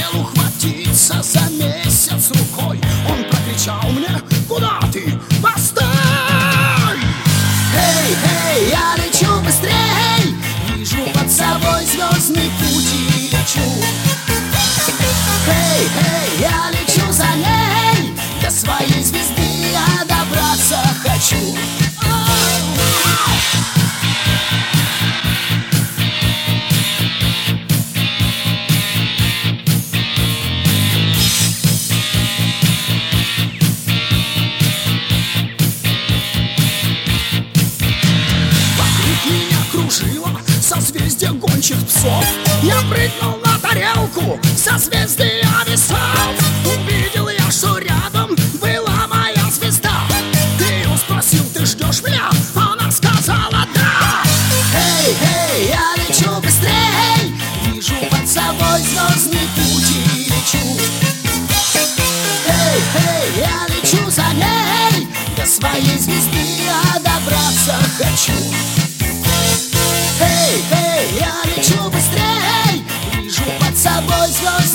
сумел ухватиться за месяц рукой. Он прокричал мне: куда ты? Постой! Эй, эй, я лечу быстрей, вижу под собой звездный путь и лечу. Эй, эй, я лечу за ней, до своей звезды я добраться хочу. Созвездие гончих псов. Я прыгнул на тарелку созвездия весов. Увидел я, что рядом была моя звезда. Ты ее спросил: ты ждешь меня? Она сказала: да. Эй, эй, я лечу быстрей, вижу под собой звездный путь и лечу. Эй, эй, я лечу за ней, до своей звезды я добраться хочу. Эй, эй, я лечу быстрей, вижу под собой звезды.